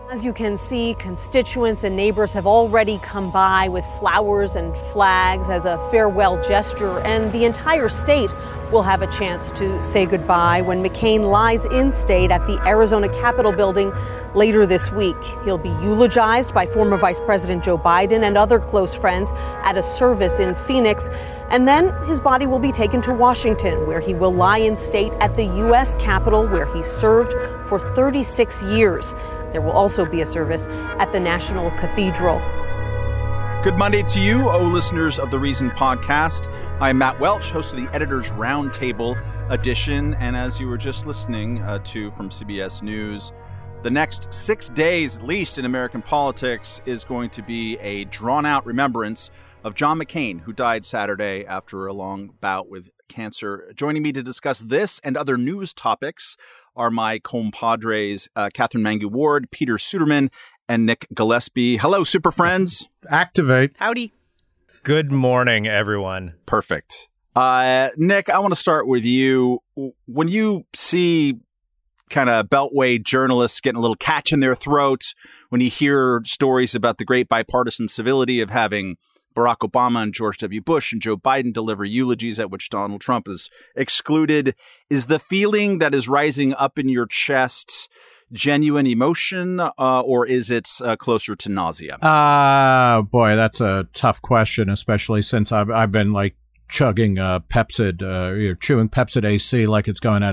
As you can see, constituents and neighbors have already come by with flowers and flags as a farewell gesture, and the entire state will have a chance to say goodbye when McCain lies in state at the Arizona Capitol building later this week. He'll be eulogized by former Vice President Joe Biden and other close friends at a service in Phoenix, and then his body will be taken to Washington, where he will lie in state at the U.S. Capitol, where he served for 36 years. There will also be a service at the National Cathedral. Good Monday to you, listeners of the Reason podcast. I'm Matt Welch, host of the Editor's Roundtable edition. And as you were just listening to from CBS News, the next 6 days, at least in American politics, is going to be a drawn-out remembrance of John McCain, who died Saturday after a long bout with cancer. Joining me to discuss this and other news topics are my compadres, Catherine Mangu-Ward, Peter Suderman, and Nick Gillespie. Hello, super friends. Activate. Howdy. Good morning, everyone. Perfect. Nick, I want to start with you. When you see kind of beltway journalists getting a little catch in their throat, when you hear stories about the great bipartisan civility of having Barack Obama and George W. Bush and Joe Biden deliver eulogies at which Donald Trump is excluded, is the feeling that is rising up in your chest genuine emotion, or is it closer to nausea? Boy, that's a tough question, especially since I've been like chugging Pepsid, chewing Pepsid AC like it's going out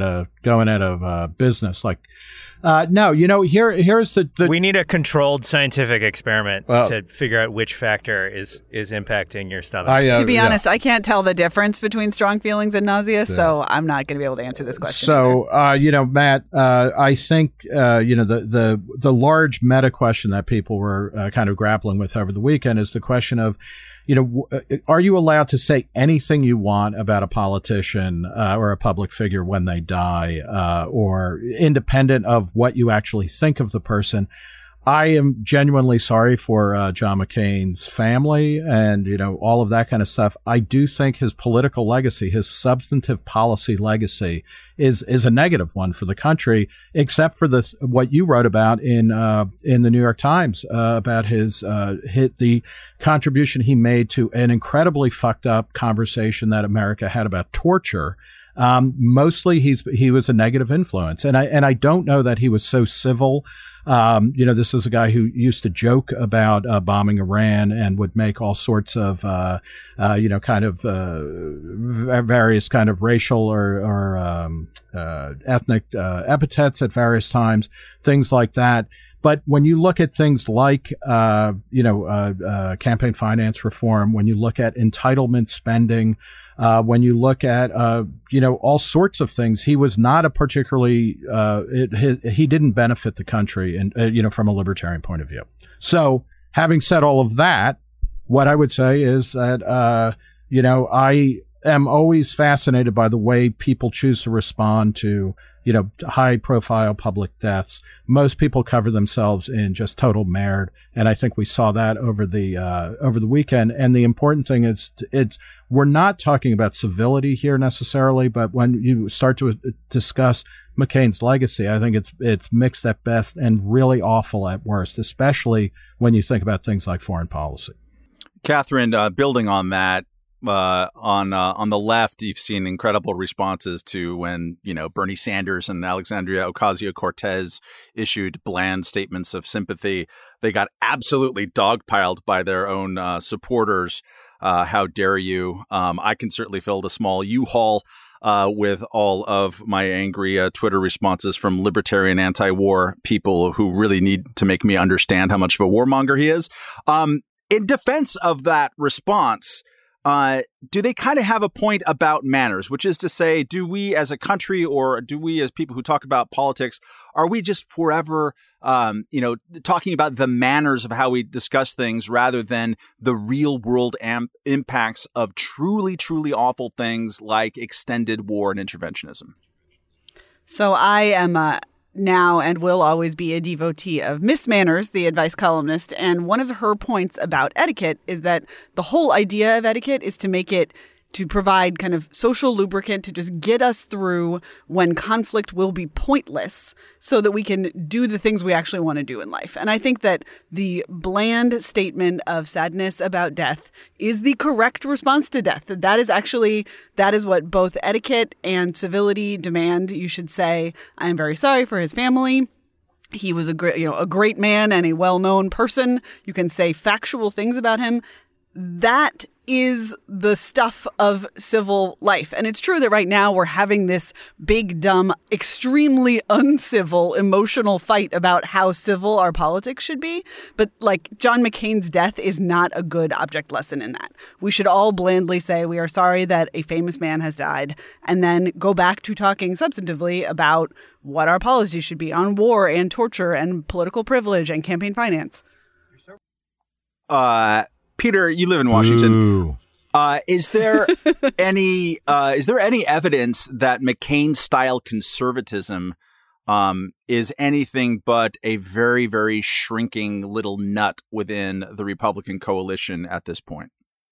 of business. Like, no, here's the. We need a controlled scientific experiment to figure out which factor is impacting your stomach. To be honest, I can't tell the difference between strong feelings and nausea, so I'm not going to be able to answer this question. So, Matt, I think the large meta question that people were kind of grappling with over the weekend is the question of, are you allowed to say anything you want about a politician or a public figure when they die, or independent of what you actually think of the person? I am genuinely sorry for John McCain's family and, all of that kind of stuff. I do think his political legacy, his substantive policy legacy is a negative one for the country, except for what you wrote about in the New York Times about the contribution he made to an incredibly fucked up conversation that America had about torture. Mostly he was a negative influence. And I don't know that he was so civil. This is a guy who used to joke about bombing Iran and would make all sorts of, various kind of racial or ethnic epithets at various times, things like that. But when you look at things like, campaign finance reform, when you look at entitlement spending, when you look at, all sorts of things, he was not a particularly, he didn't benefit the country and, from a libertarian point of view. So having said all of that, what I would say is that, I am always fascinated by the way people choose to respond to, high profile public deaths. Most people cover themselves in just total merde. And I think we saw that over the weekend. And the important thing is we're not talking about civility here necessarily, but when you start to discuss McCain's legacy, I think it's mixed at best and really awful at worst, especially when you think about things like foreign policy. Catherine, building on that, on the left, you've seen incredible responses to when, Bernie Sanders and Alexandria Ocasio-Cortez issued bland statements of sympathy. They got absolutely dogpiled by their own supporters. How dare you? I can certainly fill the small U-Haul with all of my angry Twitter responses from libertarian anti-war people who really need to make me understand how much of a warmonger he is. In defense of that response, do they kind of have a point about manners, which is to say, do we as a country or do we as people who talk about politics, are we just forever, talking about the manners of how we discuss things rather than the real world impacts of truly, truly awful things like extended war and interventionism? So I am now and will always be a devotee of Miss Manners, the advice columnist. And one of her points about etiquette is that the whole idea of etiquette is to make it to provide kind of social lubricant to just get us through when conflict will be pointless so that we can do the things we actually want to do in life. And I think that the bland statement of sadness about death is the correct response to death. That is what both etiquette and civility demand. You should say, I am very sorry for his family. He was a great man and a well-known person. You can say factual things about him. That is the stuff of civil life. And it's true that right now we're having this big, dumb, extremely uncivil, emotional fight about how civil our politics should be. But like John McCain's death is not a good object lesson in that. We should all blandly say we are sorry that a famous man has died and then go back to talking substantively about what our policies should be on war and torture and political privilege and campaign finance. Peter, you live in Washington. Is there any evidence that McCain-style conservatism is anything but a very, very shrinking little nut within the Republican coalition at this point?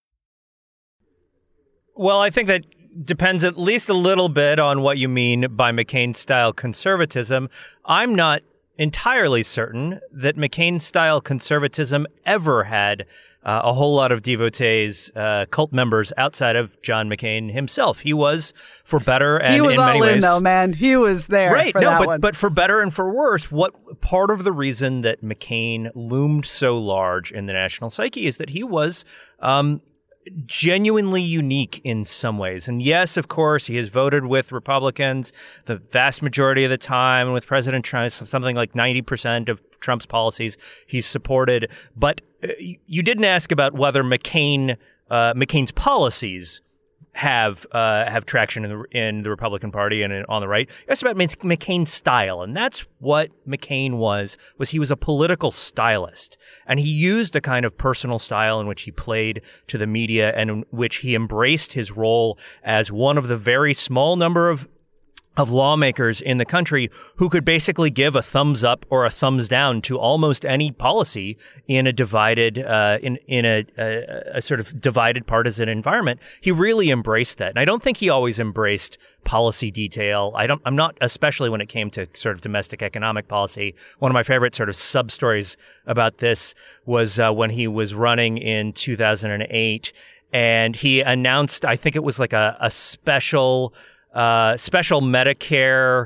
Well, I think that depends at least a little bit on what you mean by McCain-style conservatism. I'm not entirely certain that McCain-style conservatism ever had a whole lot of devotees, cult members outside of John McCain himself. He was, for better and in many ways, he was all in though, man. He was there, right? For that one. But for better and for worse, what part of the reason that McCain loomed so large in the national psyche is that he was genuinely unique in some ways. And yes, of course, he has voted with Republicans the vast majority of the time, with President Trump, something like 90% of Trump's policies he's supported. But you didn't ask about whether McCain's policies have traction in the Republican Party and on the right. It's about McCain's style, and that's what McCain was he was a political stylist, and he used a kind of personal style in which he played to the media and in which he embraced his role as one of the very small number of lawmakers in the country who could basically give a thumbs up or a thumbs down to almost any policy in a divided, in a sort of divided partisan environment. He really embraced that. And I don't think he always embraced policy detail. I'm not, especially when it came to sort of domestic economic policy. One of my favorite sort of sub-stories about this was when he was running in 2008 and he announced, I think it was like a special Medicare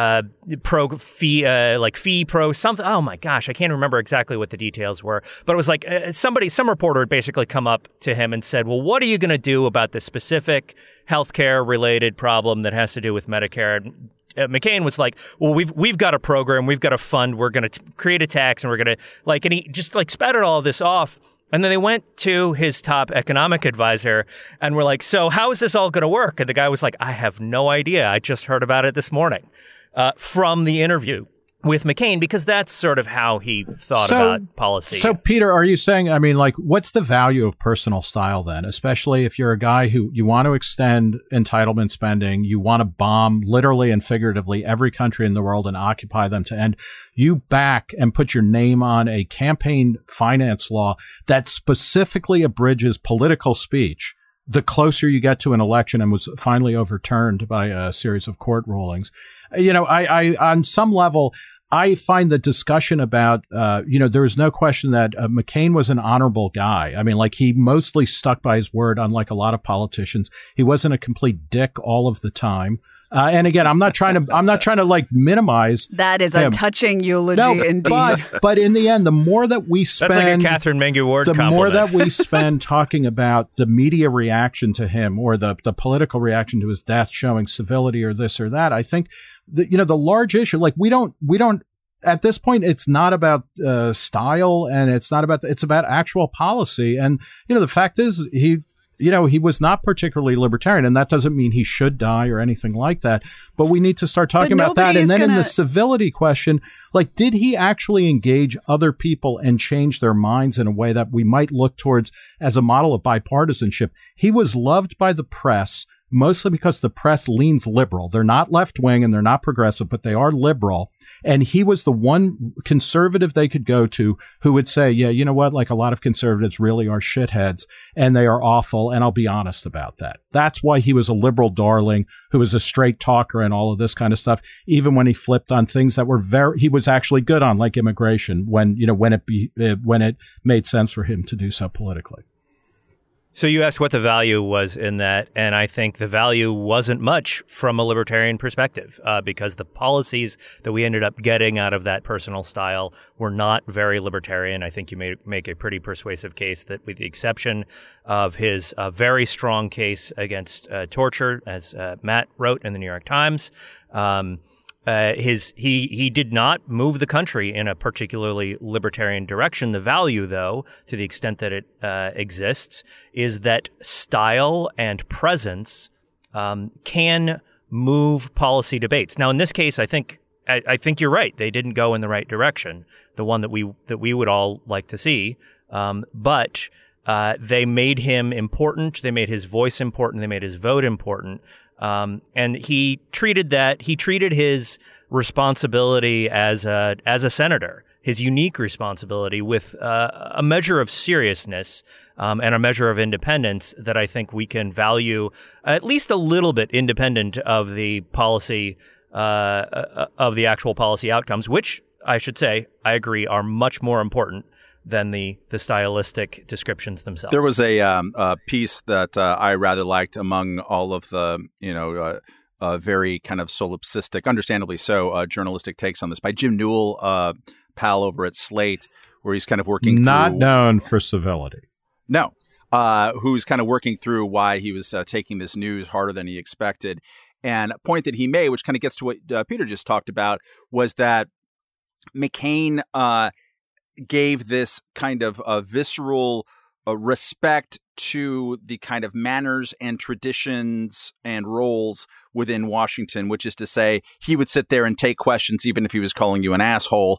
fee pro something. Oh my gosh, I can't remember exactly what the details were, but it was like some reporter had basically come up to him and said, well, what are you going to do about this specific healthcare related problem that has to do with Medicare? And McCain was like, well, we've got a program, we've got a fund, we're going to create a tax, and we're going to and he just spouted all of this off. And then they went to his top economic advisor and were like, so how is this all going to work? And the guy was like, I have no idea. I just heard about it this morning from the interview with McCain, because that's sort of how he thought about policy. So, Peter, are you saying, what's the value of personal style then, especially if you're a guy who you want to extend entitlement spending, you want to bomb literally and figuratively every country in the world and occupy them to end, you back and put your name on a campaign finance law that specifically abridges political speech the closer you get to an election, and was finally overturned by a series of court rulings. I on some level, I find the discussion about, there is no question that McCain was an honorable guy. He mostly stuck by his word, unlike a lot of politicians. He wasn't a complete dick all of the time. And again, I'm not trying to minimize. That is a touching eulogy indeed. But in the end, the more that we spend, that's like a Catherine Mengu Ward compliment. More that we spend talking about the media reaction to him or the political reaction to his death, showing civility or this or that, I think the large issue, we don't at this point, it's not about style, and it's about actual policy. And the fact is, he was not particularly libertarian, and that doesn't mean he should die or anything like that. But we need to start talking about that. And then in the civility question, did he actually engage other people and change their minds in a way that we might look towards as a model of bipartisanship? He was loved by the press. mostly because the press leans liberal. They're not left-wing and they're not progressive, but they are liberal. And he was the one conservative they could go to who would say, yeah, you know what? Like, a lot of conservatives really are shitheads and they are awful. And I'll be honest about that. That's why he was a liberal darling who was a straight talker and all of this kind of stuff. Even when he flipped on things that were he was actually good on, like immigration, when it made sense for him to do so politically. So you asked what the value was in that, and I think the value wasn't much from a libertarian perspective, because the policies that we ended up getting out of that personal style were not very libertarian. I think you may make a pretty persuasive case that, with the exception of his very strong case against torture, as Matt wrote in the New York Times, he did not move the country in a particularly libertarian direction. The value, though, to the extent that it exists, is that style and presence can move policy debates. Now, in this case, I think you're right. They didn't go in the right direction, the one that we would all like to see. But they made him important. They made his voice important. They made his vote important. And he treated his responsibility as a senator, his unique responsibility, with a measure of seriousness and a measure of independence that I think we can value at least a little bit independent of the policy, of the actual policy outcomes, which I should say, I agree, are much more important than the stylistic descriptions themselves. There was a piece that I rather liked among all of the, very kind of solipsistic, understandably so, journalistic takes on this by Jim Newell, pal over at Slate, where he's kind of working not known for civility. No. Who's kind of working through why he was taking this news harder than he expected. And a point that he made, which kind of gets to what Peter just talked about, was that McCain gave this kind of visceral respect to the kind of manners and traditions and roles within Washington, which is to say he would sit there and take questions even if he was calling you an asshole,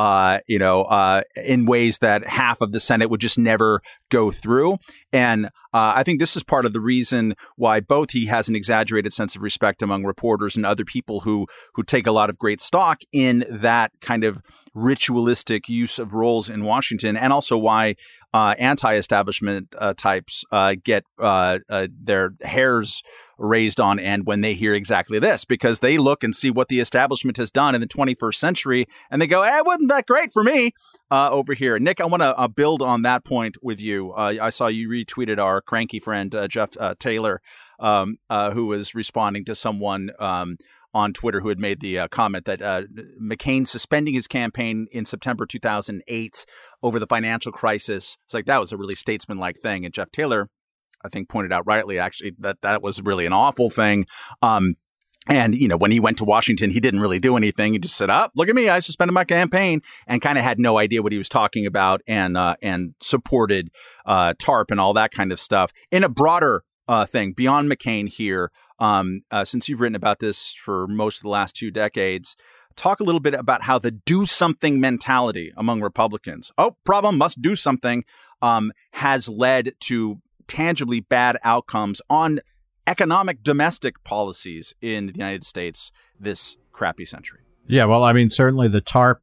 in ways that half of the Senate would just never go through. And I think this is part of the reason why both he has an exaggerated sense of respect among reporters and other people who take a lot of great stock in that kind of ritualistic use of roles in Washington, and also why anti-establishment types get their hairs raised on end when they hear exactly this, because they look and see what the establishment has done in the 21st century and they go, it wasn't that great for me over here. Nick, I want to build on that point with you. I saw you retweeted our cranky friend, Jeff Taylor, who was responding to someone on Twitter who had made the comment that McCain suspending his campaign in September 2008 over the financial crisis. It's like, that was a really statesman-like thing. And Jeff Taylor, I think, pointed out rightly, actually, that was really an awful thing. And, when he went to Washington, he didn't really do anything. He just said, look at me, I suspended my campaign, and kind of had no idea what he was talking about, and supported TARP and all that kind of stuff. In a broader thing, beyond McCain here, since you've written about this for most of the last 2 decades, talk a little bit about how the do something mentality among Republicans, problem, must do something, has led to tangibly bad outcomes on economic domestic policies in the United States this crappy century. Yeah, well, I mean, certainly the TARP,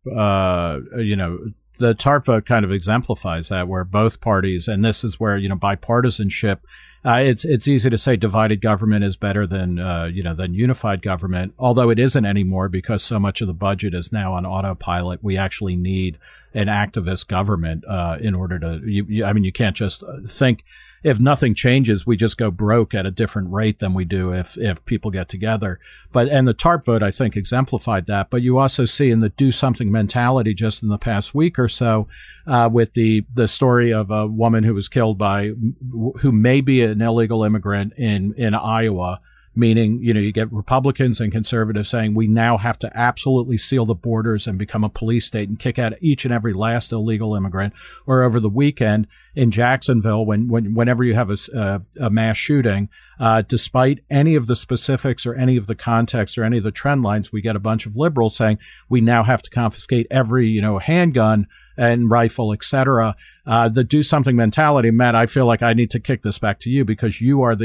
the TARP vote kind of exemplifies that, where both parties, and this is where, bipartisanship, it's easy to say divided government is better than unified government, although it isn't anymore because so much of the budget is now on autopilot. We actually need an activist government in order to, you can't just think, if nothing changes, we just go broke at a different rate than we do if people get together. And the TARP vote, I think, exemplified that. But you also see in the do something mentality just in the past week or so, with the story of a woman who was killed who may be an illegal immigrant in Iowa, meaning, you get Republicans and conservatives saying we now have to absolutely seal the borders and become a police state and kick out each and every last illegal immigrant. Or over the weekend in Jacksonville, whenever you have a mass shooting, despite any of the specifics or any of the context or any of the trend lines, we get a bunch of liberals saying we now have to confiscate every, handgun and rifle, et cetera. The do something mentality. Matt, I feel like I need to kick this back to you because you're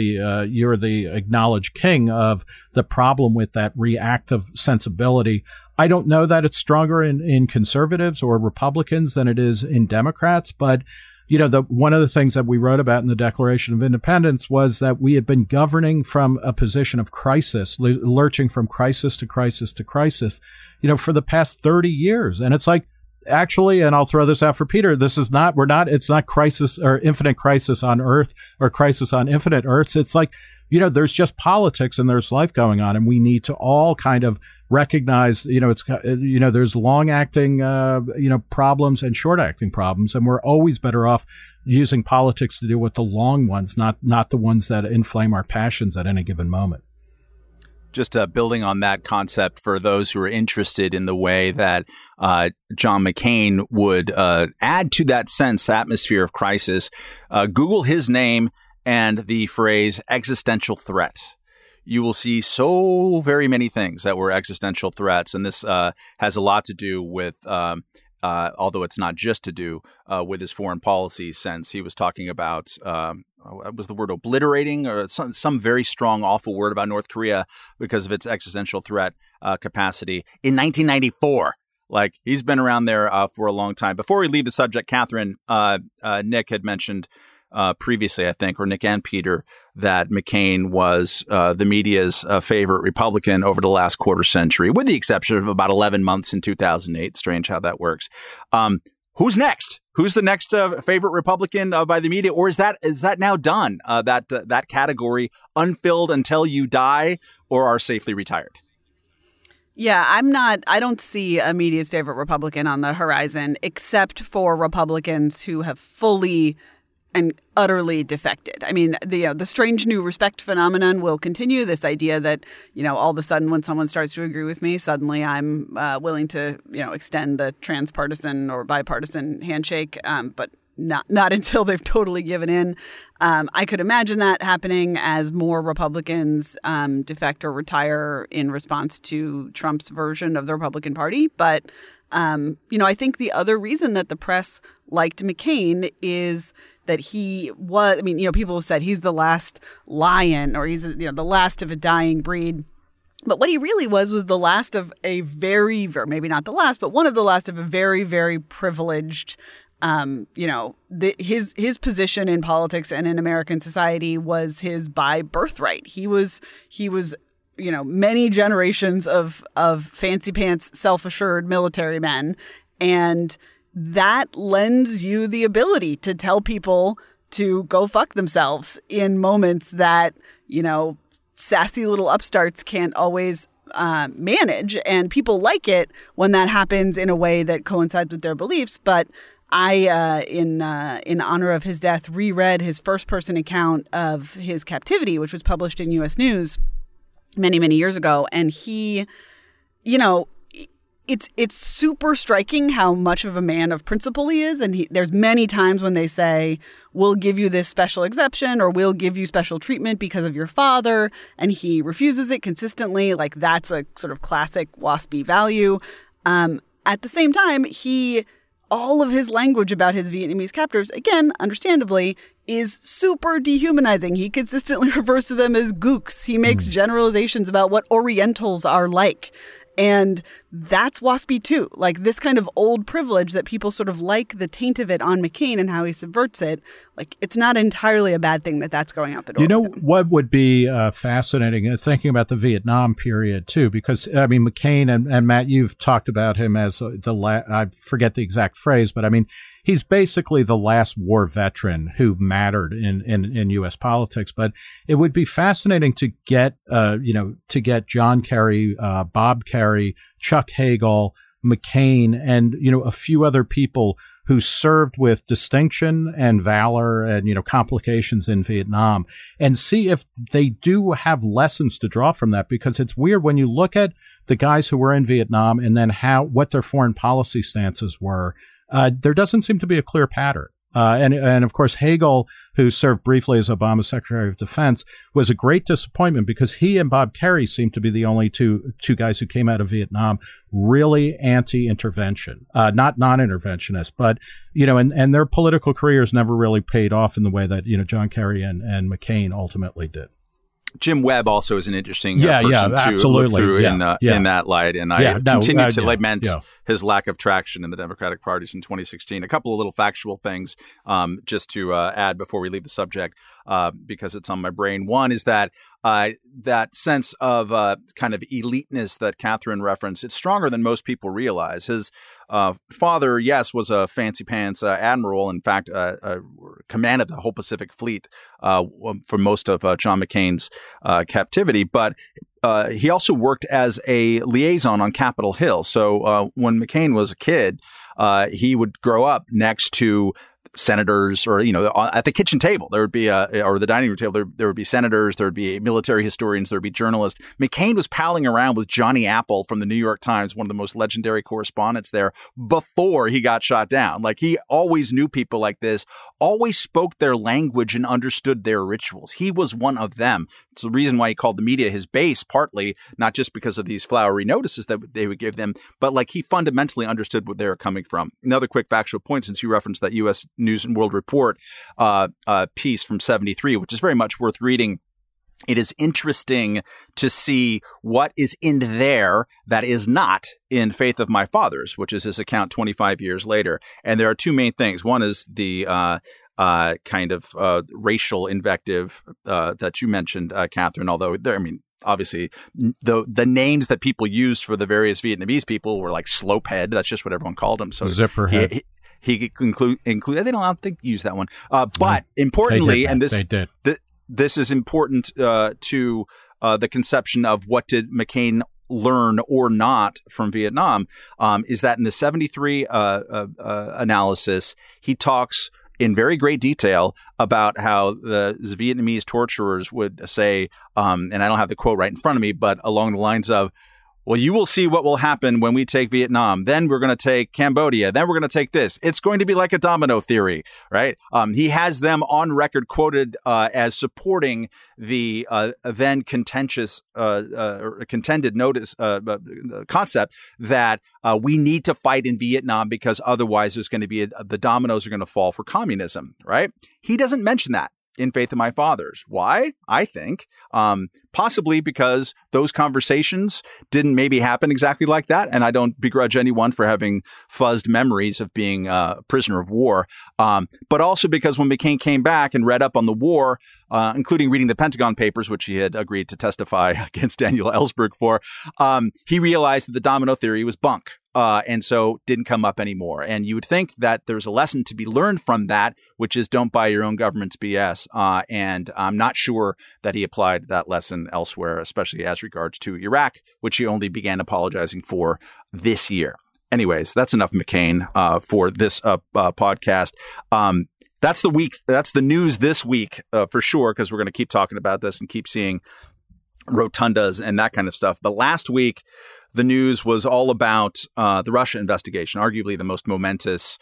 the acknowledged king of the problem with that reactive sensibility. I don't know that it's stronger in conservatives or Republicans than it is in Democrats, but one of the things that we wrote about in the Declaration of Independence was that we had been governing from a position of crisis, lurching from crisis to crisis to crisis, for the past 30 years. And it's like, actually, and I'll throw this out for Peter, it's not crisis or infinite crisis on Earth or crisis on infinite Earths. It's like, there's just politics and there's life going on, and we need to all kind of recognize, there's long acting, problems and short acting problems. And we're always better off using politics to deal with the long ones, not the ones that inflame our passions at any given moment. Just building on that concept for those who are interested in the way that John McCain would add to that atmosphere of crisis, Google his name and the phrase existential threat. You will see so very many things that were existential threats. And this has a lot to do with, although it's not just to do with his foreign policy sense. He was talking about, was the word obliterating or some very strong, awful word about North Korea because of its existential threat capacity in 1994. Like, he's been around there for a long time. Before we leave the subject, Catherine, Nick had mentioned previously, I think, or Nick and Peter, that McCain was the media's favorite Republican over the last quarter century, with the exception of about 11 months in 2008. Strange how that works. Who's next? Who's the next favorite Republican by the media? Or is that now done? That category unfilled until you die or are safely retired? Yeah, I don't see a media's favorite Republican on the horizon, except for Republicans who have fully and utterly defected. I mean, the strange new respect phenomenon will continue. This idea that, all of a sudden when someone starts to agree with me, suddenly I'm willing to, extend the transpartisan or bipartisan handshake, but not until they've totally given in. I could imagine that happening as more Republicans defect or retire in response to Trump's version of the Republican Party. But, I think the other reason that the press liked McCain is that he was, people have said he's the last lion or he's, the last of a dying breed. But what he really was the last of a very, very, maybe not the last, but one of the last of a very, very privileged, his position in politics and in American society was his by birthright. He was, many generations of fancy pants, self-assured military men. And that lends you the ability to tell people to go fuck themselves in moments that, sassy little upstarts can't always manage. And people like it when that happens in a way that coincides with their beliefs. But I, in honor of his death, reread his first-person account of his captivity, which was published in U.S. News many, many years ago. And he, it's super striking how much of a man of principle he is. And there's many times when they say, we'll give you this special exception or we'll give you special treatment because of your father. And he refuses it consistently. Like, that's a sort of classic WASPy value. At the same time, all of his language about his Vietnamese captors, again, understandably, is super dehumanizing. He consistently refers to them as gooks. He makes generalizations about what Orientals are like. And that's WASPy too. Like, this kind of old privilege that people sort of like the taint of it on McCain and how he subverts it. Like, it's not entirely a bad thing that that's going out the door. What would be fascinating, thinking about the Vietnam period too, because McCain and Matt, you've talked about him as I forget the exact phrase, but he's basically the last war veteran who mattered in U.S. politics. But it would be fascinating to get John Kerry, Bob Kerry, Chuck Hagel, McCain, and a few other people who served with distinction and valor and complications in Vietnam, and see if they do have lessons to draw from that. Because it's weird when you look at the guys who were in Vietnam and then what their foreign policy stances were. There doesn't seem to be a clear pattern. And of course, Hagel, who served briefly as Obama's Secretary of Defense, was a great disappointment because he and Bob Kerrey seemed to be the only two guys who came out of Vietnam really anti-intervention, not non-interventionist, but, and their political careers never really paid off in the way that, John Kerry and McCain ultimately did. Jim Webb also is an interesting person to look through in that light. And I continue to lament his lack of traction in the Democratic parties in 2016. A couple of little factual things just to add before we leave the subject because it's on my brain. One is that that sense of kind of eliteness that Catherine referenced, it's stronger than most people realize. His father, yes, was a fancy pants admiral. In fact, commanded the whole Pacific Fleet for most of John McCain's captivity. But he also worked as a liaison on Capitol Hill. So when McCain was a kid, he would grow up next to senators, or at the kitchen table there would be or the dining room table there would be senators, there would be military historians, there would be journalists. McCain was palling around with Johnny Apple from the New York Times, one of the most legendary correspondents there, before he got shot down. Like, he always knew people like this, always spoke their language and understood their rituals. He was one of them. It's the reason why he called the media his base, partly not just because of these flowery notices that they would give them, but like he fundamentally understood where they were coming from. Another quick factual point, since you referenced that U.S. News and World Report piece from 73, which is very much worth reading. It is interesting to see what is in there that is not in Faith of My Fathers, which is his account 25 years later. And there are two main things. One is the kind of racial invective that you mentioned, Catherine, although obviously, the names that people used for the various Vietnamese people were like slopehead. That's just what everyone called him. So Zipperhead. He include. They don't think use that one. But importantly, this is important to the conception of what did McCain learn or not from Vietnam, is that in the 73 analysis, he talks in very great detail about how the Vietnamese torturers would say, and I don't have the quote right in front of me, but along the lines of, well, you will see what will happen when we take Vietnam. Then we're going to take Cambodia. Then we're going to take this. It's going to be like a domino theory, right? He has them on record quoted as supporting the then contentious or contended notice concept that we need to fight in Vietnam because otherwise there's going to be the dominoes are going to fall for communism, right? He doesn't mention that in Faith of My Fathers. Why? I think possibly because those conversations didn't maybe happen exactly like that. And I don't begrudge anyone for having fuzzed memories of being a prisoner of war. But also because when McCain came back and read up on the war, including reading the Pentagon Papers, which he had agreed to testify against Daniel Ellsberg for, he realized that the domino theory was bunk. And so didn't come up anymore. And you would think that there's a lesson to be learned from that, which is don't buy your own government's BS. And I'm not sure that he applied that lesson elsewhere, especially as regards to Iraq, which he only began apologizing for this year. Anyways, that's enough McCain for this podcast. That's the week. That's the news this week for sure, because we're going to keep talking about this and keep seeing rotundas and that kind of stuff. But last week, the news was all about the Russia investigation, arguably the most momentous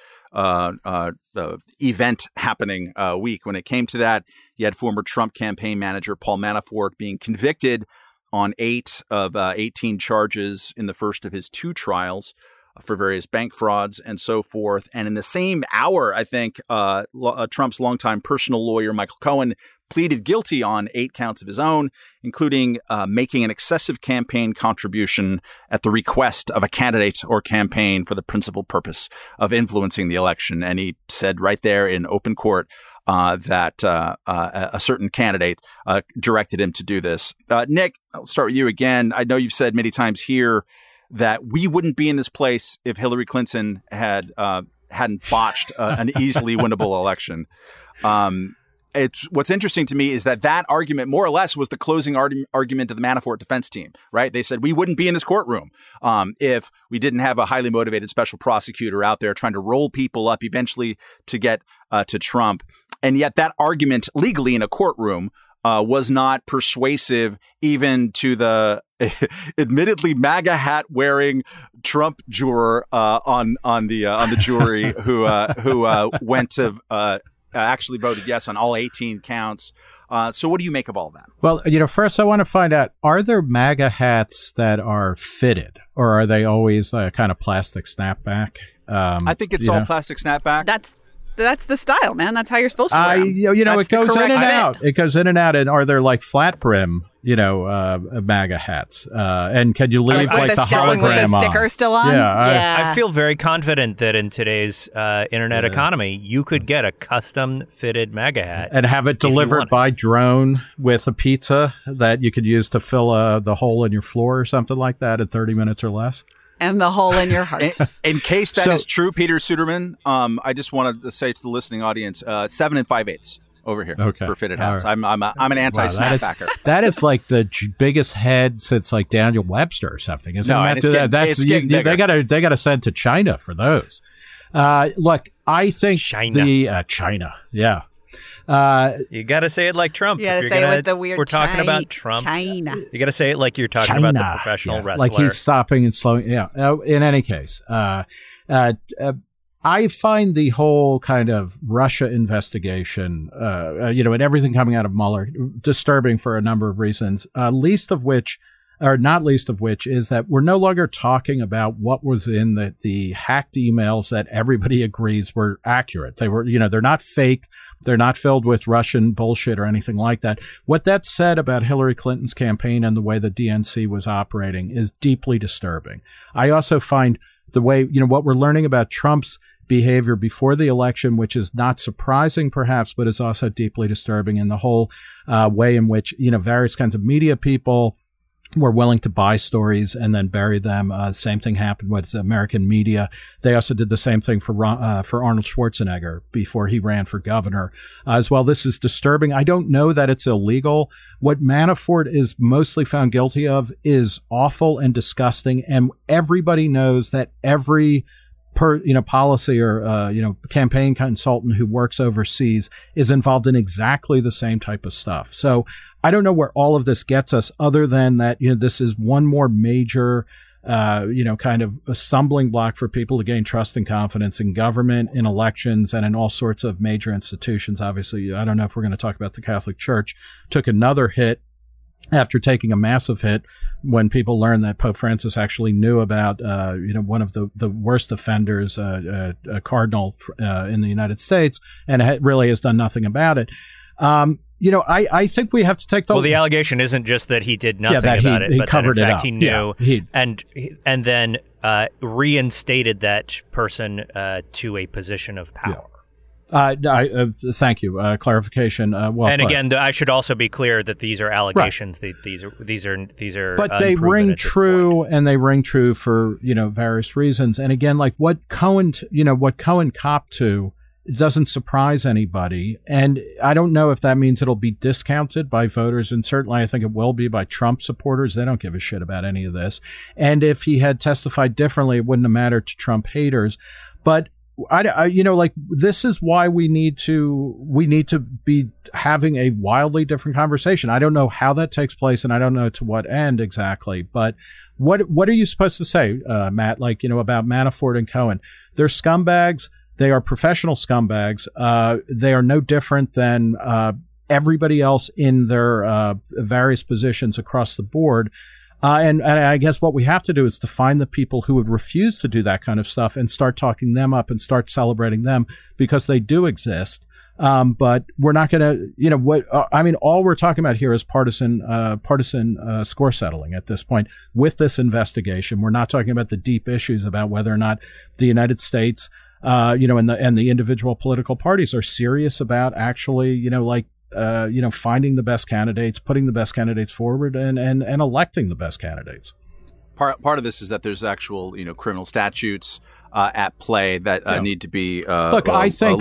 event happening week. When it came to that, you had former Trump campaign manager Paul Manafort being convicted on 8 of 18 charges in the first of his 2 trials for various bank frauds and so forth. And in the same hour, I think Trump's longtime personal lawyer, Michael Cohen, pleaded guilty on 8 counts of his own, including making an excessive campaign contribution at the request of a candidate or campaign for the principal purpose of influencing the election. And he said right there in open court that a certain candidate directed him to do this. Nick, I'll start with you again. I know you've said many times here that we wouldn't be in this place if Hillary Clinton hadn't botched an easily winnable election. What's interesting to me is that argument more or less was the closing argument of the Manafort defense team, right? They said we wouldn't be in this courtroom if we didn't have a highly motivated special prosecutor out there trying to roll people up eventually to get to Trump. And yet that argument legally in a courtroom was not persuasive even to the admittedly MAGA hat wearing Trump juror on the jury who went to actually voted yes on all 18 counts. So what do you make of all that? Well, first I want to find out, are there MAGA hats that are fitted, or are they always kind of plastic snapback? I think it's all plastic snapback. That's the style, man. That's how you're supposed to wear them. It goes in and out. It goes in and out. And are there like flat brim, MAGA hats? And can you leave like the hologram with the sticker still on? Yeah. I feel very confident that in today's internet economy, you could get a custom fitted MAGA hat and have it delivered by drone with a pizza that you could use to fill the hole in your floor or something like that in 30 minutes or less. And the hole in your heart. In case that is true, Peter Suderman, I just wanted to say to the listening audience, 7 5/8 over here for fitted hats. Right. I'm an anti-snapbacker. That is like the biggest head since like Daniel Webster or something. Isn't it? They got to send to China for those. Look, I think China. Yeah. You got to say it like Trump. You got to say it with the weird. We're talking about Trump. China. You got to say it like you're talking about the professional wrestler. Like he's stopping and slowing. Yeah. In any case, I find the whole kind of Russia investigation, and everything coming out of Mueller disturbing for a number of reasons. Not least of which is that we're no longer talking about what was in the hacked emails that everybody agrees were accurate. They were, they're not fake. They're not filled with Russian bullshit or anything like that. What that said about Hillary Clinton's campaign and the way the DNC was operating is deeply disturbing. I also find the way, what we're learning about Trump's behavior before the election, which is not surprising perhaps, but is also deeply disturbing in the whole way in which, various kinds of media people were willing to buy stories and then bury them. Same thing happened with American media. They also did the same thing for Arnold Schwarzenegger before he ran for governor as well. This is disturbing. I don't know that it's illegal. What Manafort is mostly found guilty of is awful and disgusting. And everybody knows that every policy or, campaign consultant who works overseas is involved in exactly the same type of stuff. So I don't know where all of this gets us other than that, this is one more major, kind of a stumbling block for people to gain trust and confidence in government, in elections, and in all sorts of major institutions. Obviously, I don't know if we're going to talk about the Catholic Church, took another hit after taking a massive hit when people learned that Pope Francis actually knew about, one of the worst offenders, a cardinal in the United States, and really has done nothing about it. I think we have to take the... Well, the allegation isn't just that he did nothing about it, but that in fact he knew and then reinstated that person to a position of power. Yeah. Thank you. Clarification. Again, I should also be clear that these are allegations. Right. These are. But they ring true, and they ring true for various reasons. And again, like what Cohen copped to, it doesn't surprise anybody. And I don't know if that means it'll be discounted by voters, and certainly I think it will be by Trump supporters. They don't give a shit about any of this. And if he had testified differently, it wouldn't have mattered to Trump haters. But this is why we need to be having a wildly different conversation. I don't know how that takes place, and I don't know to what end exactly. But what are you supposed to say, Matt? About Manafort and Cohen? They're scumbags. They are professional scumbags. They are no different than everybody else in their various positions across the board. And I guess what we have to do is to find the people who would refuse to do that kind of stuff and start talking them up and start celebrating them, because they do exist. But we're not going to, all we're talking about here is partisan score settling at this point with this investigation. We're not talking about the deep issues about whether or not the United States, and the individual political parties are serious about actually, finding the best candidates, putting the best candidates forward, and electing the best candidates. Part of this is that there's actual, criminal statutes at play that need to be looked at. I think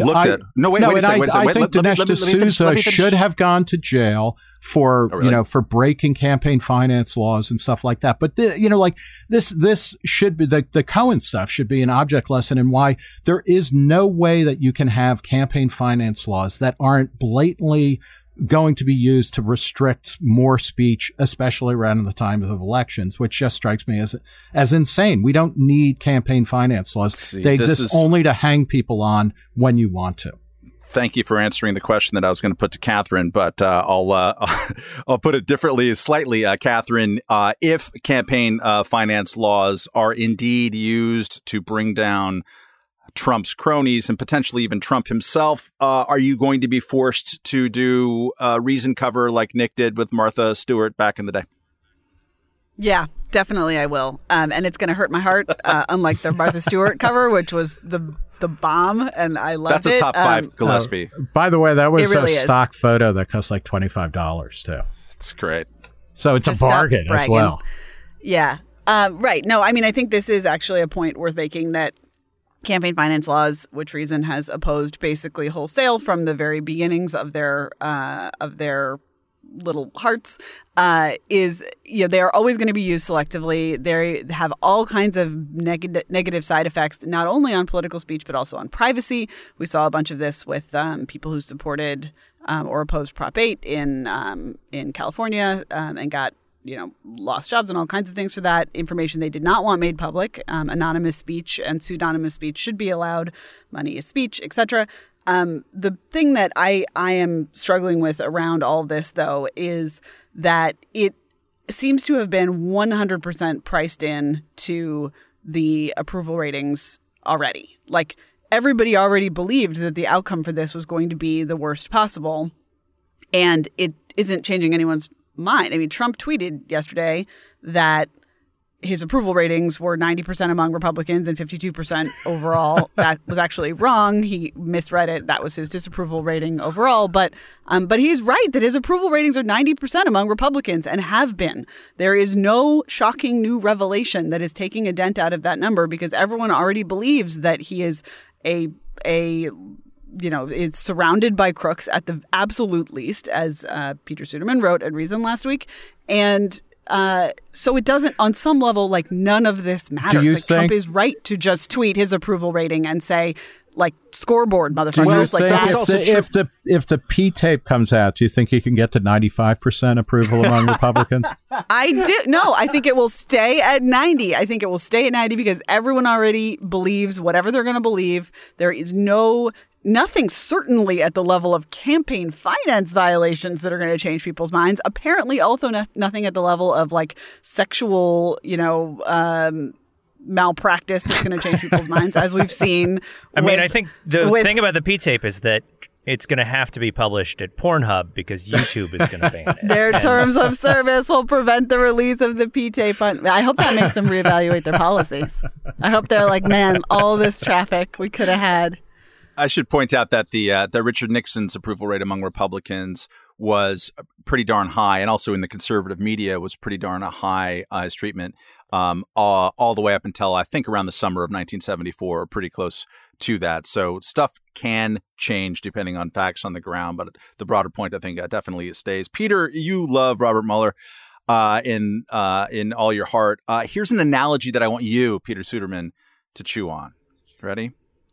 Dinesh D'Souza should have gone to jail for for breaking campaign finance laws and stuff like that. But this should be the Cohen stuff should be an object lesson in why there is no way that you can have campaign finance laws that aren't blatantly going to be used to restrict more speech, especially around the time of elections, which just strikes me as insane. We don't need campaign finance laws. They exist only to hang people on when you want to. Thank you for answering the question that I was going to put to Catherine, but I'll put it differently, slightly, Catherine. If campaign finance laws are indeed used to bring down Trump's cronies and potentially even Trump himself, are you going to be forced to do reason cover like Nick did with Martha Stewart back in the day? Yeah, definitely I will. And it's going to hurt my heart, unlike the Martha Stewart cover, which was the bomb, and I loved it. That's a top 5 Gillespie. By the way, that was really a stock photo that cost like $25 too. That's great. So it's Just a bargain as well. Yeah. Right. No, I mean, I think this is actually a point worth making, that campaign finance laws, which Reason has opposed basically wholesale from the very beginnings of their little hearts, is, they are always going to be used selectively. They have all kinds of negative side effects, not only on political speech, but also on privacy. We saw a bunch of this with people who supported or opposed Prop 8 in California and got lost jobs and all kinds of things for that. Information they did not want made public. Anonymous speech and pseudonymous speech should be allowed. Money is speech, etc. The thing that I am struggling with around all of this, though, is that it seems to have been 100% priced in to the approval ratings already. Like, everybody already believed that the outcome for this was going to be the worst possible, and it isn't changing anyone's mind. I mean, Trump tweeted yesterday that his approval ratings were 90% among Republicans and 52% overall. That was actually wrong. He misread it. That was his disapproval rating overall. But he's right that his approval ratings are 90% among Republicans and have been. There is no shocking new revelation that is taking a dent out of that number, because everyone already believes that he is is surrounded by crooks at the absolute least, as Peter Suderman wrote at Reason last week. And so it doesn't, on some level, like, none of this matters. Trump is right to just tweet his approval rating and say, like, scoreboard, motherfuckers. Like, if the P tape comes out, do you think he can get to 95% approval among Republicans? I think it will stay at 90. I think it will stay at 90 because everyone already believes whatever they're going to believe. There is nothing certainly at the level of campaign finance violations that are going to change people's minds. Apparently also nothing at the level of, like, sexual, malpractice that's going to change people's minds, as we've seen. I think the thing about the P-tape is that it's going to have to be published at Pornhub because YouTube is going to ban it. Their terms of service will prevent the release of the P-tape. I hope that makes them reevaluate their policies. I hope they're like, man, all this traffic we could have had. I should point out that the Richard Nixon's approval rate among Republicans was pretty darn high, and also in the conservative media was pretty darn high, his treatment, all the way up until I think around the summer of 1974, or pretty close to that. So stuff can change depending on facts on the ground, but the broader point, I think, definitely stays. Peter, you love Robert Mueller in all your heart. Here's an analogy that I want you, Peter Suderman, to chew on. Ready?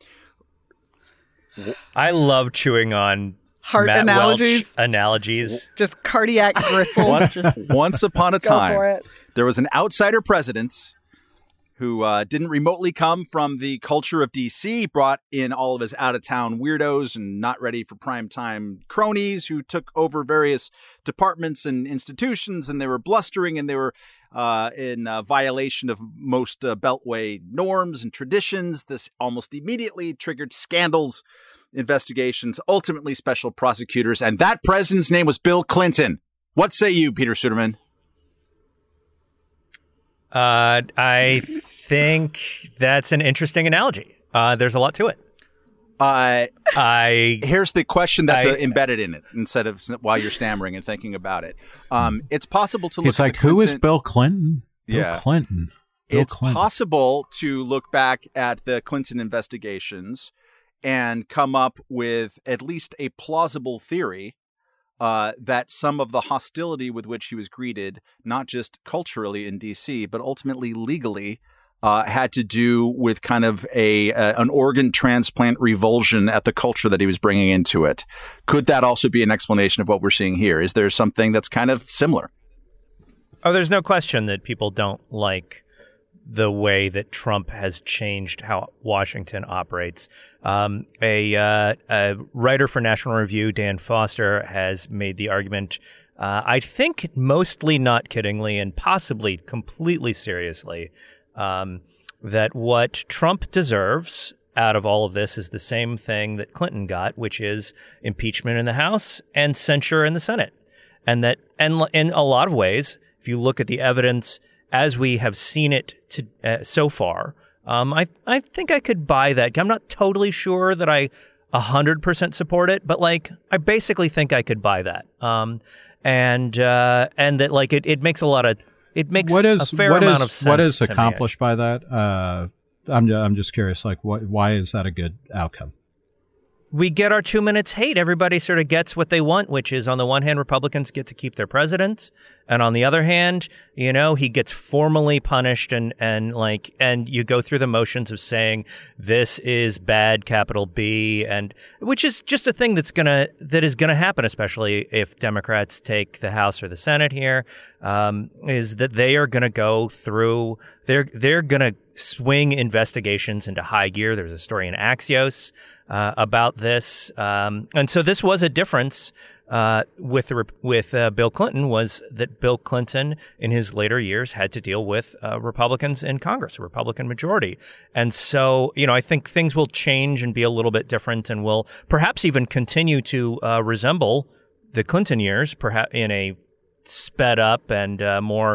I love chewing on heart Matt analogies. Welch analogies. Just cardiac bristle. Once upon a time, go for it. There was an outsider president who didn't remotely come from the culture of D.C., brought in all of his out-of-town weirdos and not ready for primetime cronies who took over various departments and institutions, and they were blustering, and they were in violation of most Beltway norms and traditions. This almost immediately triggered scandals, investigations, ultimately special prosecutors, and that president's name was Bill Clinton. What say you, Peter Suderman? I think that's an interesting analogy. There's a lot to it. Here's the question that's embedded in it instead of while you're stammering and thinking about it. It's possible to look it's like, who is Bill Clinton? Yeah. Bill Clinton. It's possible to look back at the Clinton investigations and come up with at least a plausible theory that some of the hostility with which he was greeted, not just culturally in D.C., but ultimately legally, had to do with kind of an organ transplant revulsion at the culture that he was bringing into it. Could that also be an explanation of what we're seeing here? Is there something that's kind of similar? Oh, there's no question that people don't like the way that Trump has changed how Washington operates. A writer for National Review, Dan Foster, has made the argument, I think mostly not kiddingly and possibly completely seriously, that what Trump deserves out of all of this is the same thing that Clinton got, which is impeachment in the House and censure in the Senate. And that, and in a lot of ways, if you look at the evidence as we have seen it so far, I think I could buy that. I'm not totally sure that I 100% support it, but I basically think I could buy that. And that it makes a fair amount of sense. What is accomplished by that? I'm just curious. Why is that a good outcome? We get our 2 minutes hate. Everybody sort of gets what they want, which is, on the one hand, Republicans get to keep their president, and on the other hand, he gets formally punished, and you go through the motions of saying this is bad, capital B, and which is just a thing that is gonna happen, especially if Democrats take the House or the Senate here, is that they are gonna go through. They're gonna swing investigations into high gear. There's a story in Axios about this, and so this was a difference with Bill Clinton, was that Bill Clinton in his later years had to deal with Republicans in Congress, a Republican majority, and so I think things will change and be a little bit different, and will perhaps even continue to resemble the Clinton years, perhaps in a sped up and more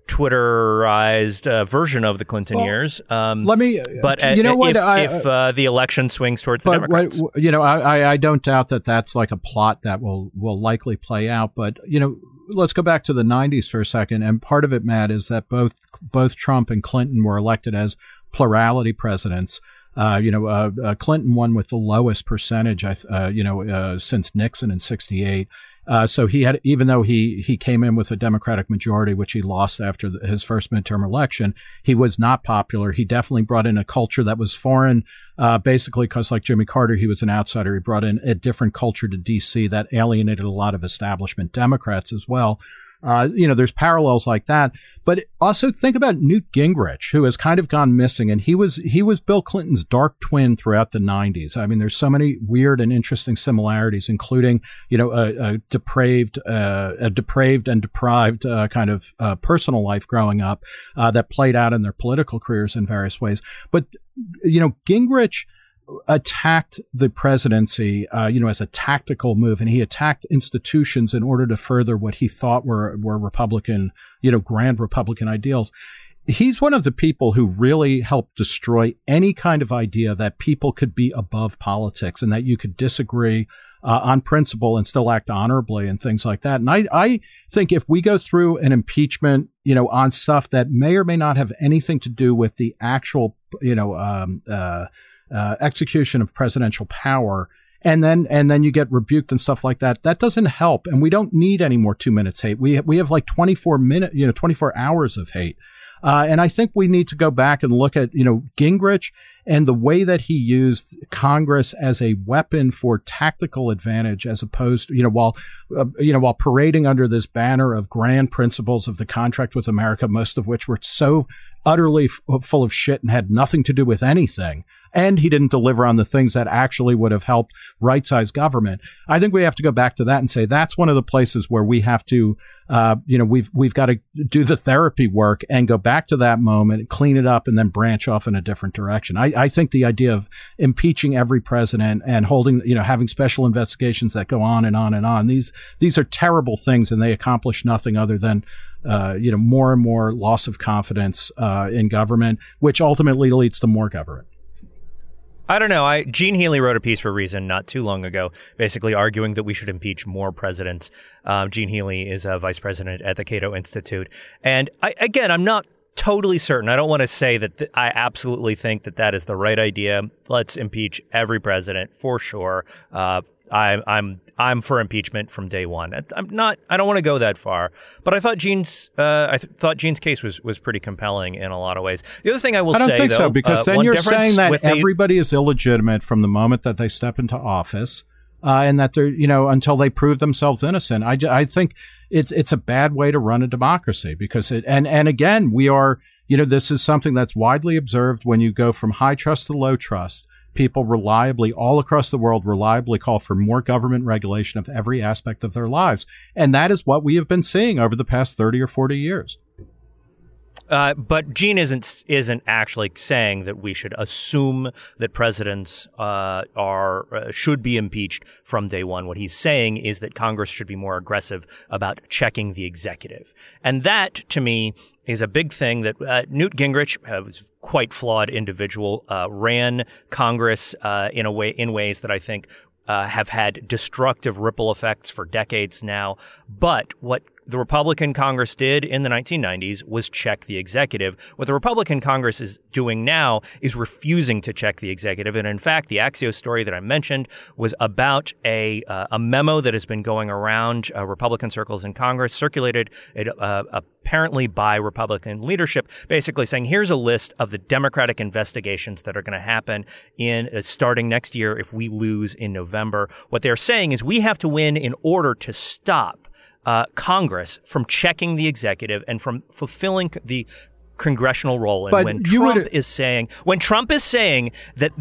Twitterized version of the Clinton years. Let me. But if the election swings towards the Democrats, I don't doubt that that's a plot that will likely play out. But let's go back to the 90s for a second. And part of it, Matt, is that both Trump and Clinton were elected as plurality presidents. Clinton won with the lowest percentage, since Nixon in '68. So he had, even though he came in with a Democratic majority, which he lost after his first midterm election, he was not popular. He definitely brought in a culture that was foreign, basically because, like Jimmy Carter, he was an outsider. He brought in a different culture to D.C. that alienated a lot of establishment Democrats as well. There's parallels like that. But also think about Newt Gingrich, who has kind of gone missing. And he was Bill Clinton's dark twin throughout the 90s. I mean, there's so many weird and interesting similarities, including, a depraved and deprived kind of personal life growing up that played out in their political careers in various ways. But, Gingrich attacked the presidency, as a tactical move, and he attacked institutions in order to further what he thought were Republican, grand Republican ideals. He's one of the people who really helped destroy any kind of idea that people could be above politics and that you could disagree on principle and still act honorably and things like that. And I think if we go through an impeachment, on stuff that may or may not have anything to do with the actual, execution of presidential power, and then you get rebuked and stuff like that, that doesn't help. And we don't need any more 2 minutes hate. We have 24 hours of hate. And I think we need to go back and look at, Gingrich and the way that he used Congress as a weapon for tactical advantage, as opposed to, while parading under this banner of grand principles of the contract with America, most of which were so utterly full of shit and had nothing to do with anything. And he didn't deliver on the things that actually would have helped right-size government. I think we have to go back to that and say that's one of the places where we have to, we've got to do the therapy work and go back to that moment, clean it up, and then branch off in a different direction. I think the idea of impeaching every president and holding, having special investigations that go on and on and on, these are terrible things, and they accomplish nothing other than more and more loss of confidence in government, which ultimately leads to more government. I don't know. Gene Healy wrote a piece for Reason not too long ago, basically arguing that we should impeach more presidents. Gene Healy is a vice president at the Cato Institute. And I'm not totally certain. I don't want to say that I absolutely think that is the right idea. Let's impeach every president for sure. I'm for impeachment from day one. I don't want to go that far, but I thought Gene's case was pretty compelling in a lot of ways. The other thing I don't think though, so, because then you're saying that everybody is illegitimate from the moment that they step into office, and that they're, until they prove themselves innocent. I think it's a bad way to run a democracy, because and again, we are, this is something that's widely observed when you go from high trust to low trust. People reliably, all across the world, call for more government regulation of every aspect of their lives. And that is what we have been seeing over the past 30 or 40 years. But Gene isn't actually saying that we should assume that presidents should be impeached from day one. What he's saying is that Congress should be more aggressive about checking the executive, and that, to me, is a big thing. That Newt Gingrich, was quite flawed individual, ran Congress in ways that I think have had destructive ripple effects for decades now. But what the Republican Congress did in the 1990s was check the executive. What the Republican Congress is doing now is refusing to check the executive. And in fact, the Axios story that I mentioned was about a memo that has been going around Republican circles in Congress, circulated apparently by Republican leadership, basically saying, here's a list of the Democratic investigations that are going to happen starting next year if we lose in November. What they're saying is we have to win in order to stop Congress from checking the executive and from fulfilling the congressional role. And when Trump is saying that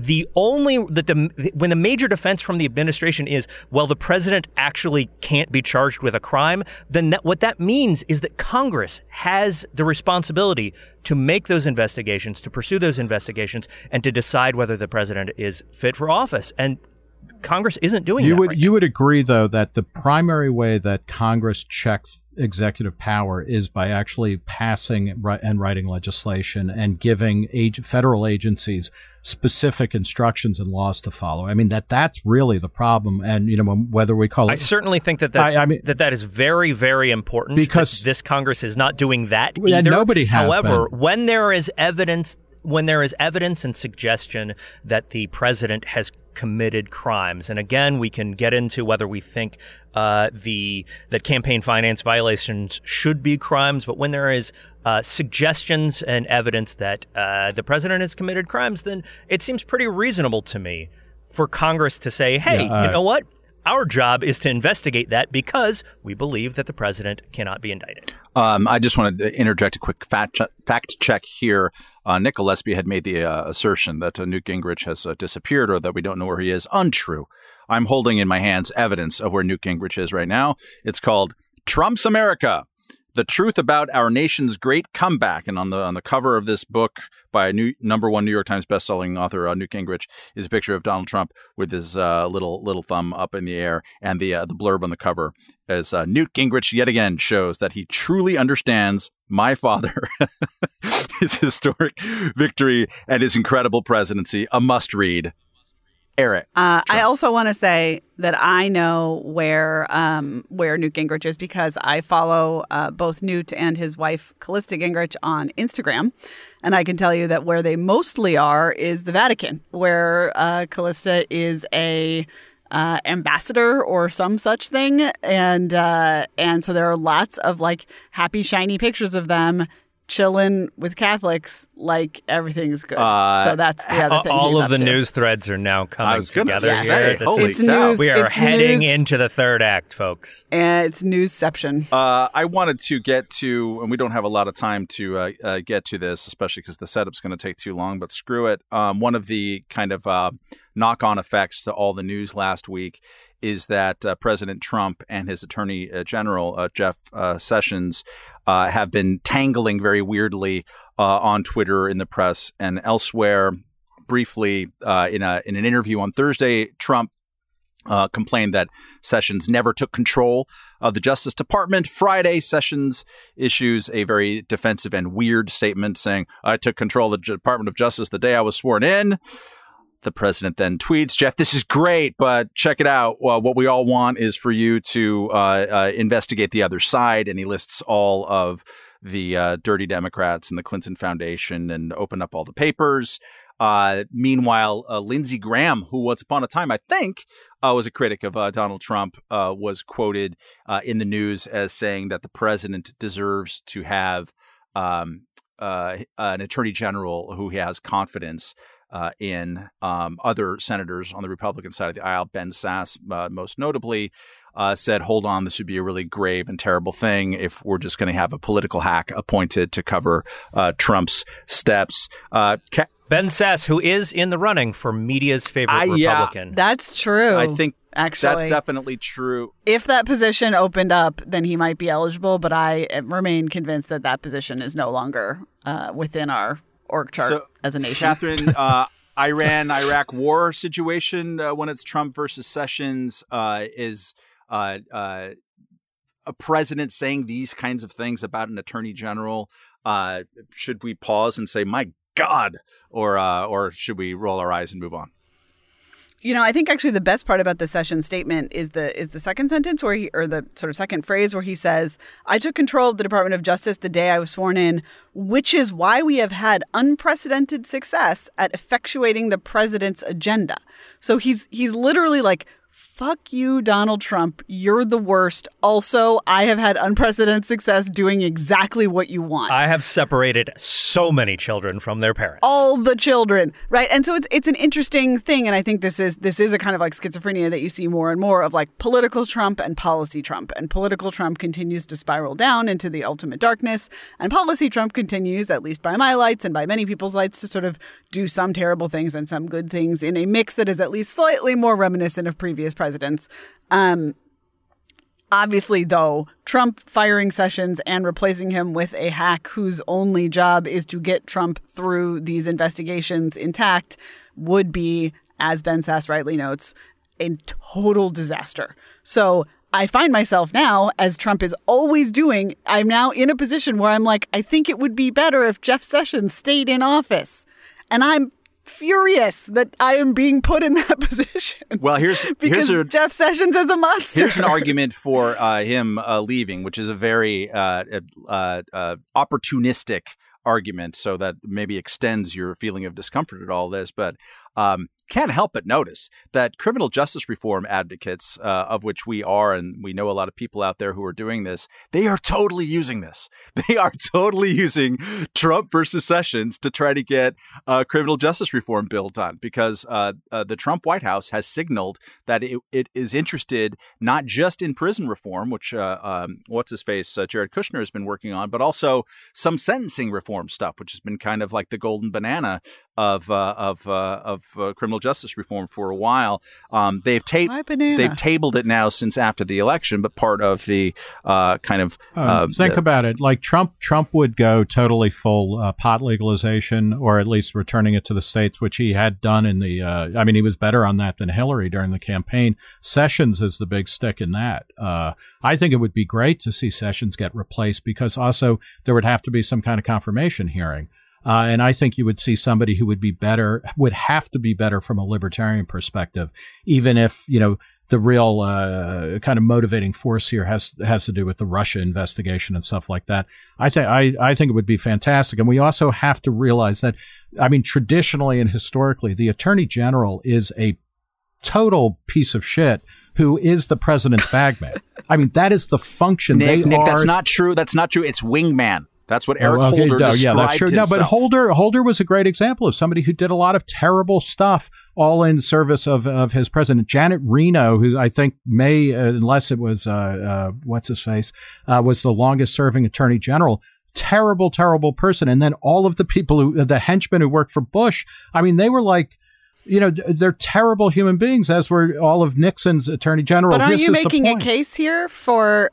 when the major defense from the administration is, well, the president actually can't be charged with a crime, then what that means is that Congress has the responsibility to make those investigations, to pursue those investigations, and to decide whether the president is fit for office. And Congress isn't doing that right now. You would agree, though, that the primary way that Congress checks executive power is by actually passing and writing legislation and giving federal agencies specific instructions and laws to follow. I mean, that's really the problem. And, whether we call it... I certainly think that is very, very important, because this Congress is not doing that either. Yeah, nobody has However, been. when there is evidence and suggestion that the president has committed crimes, and again, we can get into whether we think that campaign finance violations should be crimes, but when there is suggestions and evidence that the president has committed crimes, then it seems pretty reasonable to me for Congress to say, hey, you know what? Our job is to investigate that because we believe that the president cannot be indicted. I just wanted to interject a quick fact check here. Nick Gillespie had made the assertion that Newt Gingrich has disappeared, or that we don't know where he is. Untrue. I'm holding in my hands evidence of where Newt Gingrich is right now. It's called Trump's America: The Truth About Our Nation's Great Comeback. And on the cover of this book by #1 New York Times bestselling author Newt Gingrich is a picture of Donald Trump with his little thumb up in the air, and the blurb on the cover is Newt Gingrich yet again shows that he truly understands my father, his historic victory, and his incredible presidency. A must read. Eric. I also want to say that I know where Newt Gingrich is, because I follow both Newt and his wife, Callista Gingrich, on Instagram. And I can tell you that where they mostly are is the Vatican, where Callista is a ambassador or some such thing. And so there are lots of happy, shiny pictures of them chilling with Catholics, like everything's good. So that's the other thing. All of the news threads are now coming together here. Holy cow. We are heading into the third act, folks. And it's newsception. I wanted to get to, and we don't have a lot of time to get to this, especially because the setup's going to take too long, but screw it. One of the kind of knock-on effects to all the news last week is that President Trump and his Attorney General, Jeff Sessions, have been tangling very weirdly on Twitter, in the press, and elsewhere. Briefly, in an interview on Thursday, Trump complained that Sessions never took control of the Justice Department. Friday, Sessions issues a very defensive and weird statement saying, I took control of the Department of Justice the day I was sworn in. The president then tweets, Jeff, this is great, but check it out. What we all want is for you to investigate the other side. And he lists all of the dirty Democrats and the Clinton Foundation and open up all the papers. Meanwhile, Lindsey Graham, who once upon a time, I think, was a critic of Donald Trump, was quoted in the news as saying that the president deserves to have an attorney general who he has confidence in. Other senators on the Republican side of the aisle, Ben Sasse, most notably, said, hold on, this would be a really grave and terrible thing if we're just going to have a political hack appointed to cover Trump's steps. Ben Sasse, who is in the running for media's favorite Republican. That's true. I think actually, that's definitely true. If that position opened up, then he might be eligible, but I remain convinced that that position is no longer within our org chart as a nation. Catherine, Iran-Iraq war situation when it's Trump versus Sessions is a president saying these kinds of things about an attorney general. Should we pause and say, my God, or should we roll our eyes and move on? You know, I think actually the best part about the Sessions statement is the second sentence or the sort of second phrase where he says, I took control of the Department of Justice the day I was sworn in, which is why we have had unprecedented success at effectuating the president's agenda. So he's literally like, fuck you, Donald Trump. You're the worst. Also, I have had unprecedented success doing exactly what you want. I have separated so many children from their parents. All the children, right? And so it's an interesting thing. And I think this is a kind of like schizophrenia that you see more and more of, like political Trump and policy Trump. And political Trump continues to spiral down into the ultimate darkness. And policy Trump continues, at least by my lights and by many people's lights, to sort of do some terrible things and some good things in a mix that is at least slightly more reminiscent of previous presidents. Obviously, though, Trump firing Sessions and replacing him with a hack whose only job is to get Trump through these investigations intact would be, as Ben Sasse rightly notes, a total disaster. So I find myself now, as Trump is always doing, I'm now in a position where I'm like, I think it would be better if Jeff Sessions stayed in office. And I'm furious that I am being put in that position. Well, here's Jeff Sessions is a monster. Here's an argument for him leaving, which is a very opportunistic argument, so that maybe extends your feeling of discomfort at all this. But can't help but notice that criminal justice reform advocates, of which we are, and we know a lot of people out there who are doing this, they are totally using this. They are totally using Trump versus Sessions to try to get a criminal justice reform bill done, because the Trump White House has signaled that it is interested not just in prison reform, which what's-his-face, Jared Kushner has been working on, but also some sentencing reform stuff, which has been kind of like the golden banana of criminal justice reform for a while. They've tabled it now since after the election, but part of the think about it. Like Trump would go totally full pot legalization, or at least returning it to the states, which he had done in the. He was better on that than Hillary during the campaign. Sessions is the big stick in that. I think it would be great to see Sessions get replaced, because also there would have to be some kind of confirmation hearing. And I think you would see somebody who would have to be better from a libertarian perspective, even if, the real kind of motivating force here has to do with the Russia investigation and stuff like that. I think it would be fantastic. And we also have to realize that, traditionally and historically, the attorney general is a total piece of shit who is the president's bagman. That is the function. Nick, that's not true. That's not true. It's wingman. That's what Eric Holder described that's true. himself. No, but Holder was a great example of somebody who did a lot of terrible stuff, all in service of his president. Janet Reno, who I think unless it was what's his face, was the longest serving attorney general. Terrible, terrible person. And then all of the people the henchmen who worked for Bush, they were like, they're terrible human beings, as were all of Nixon's attorney general. But aren't you making a case here for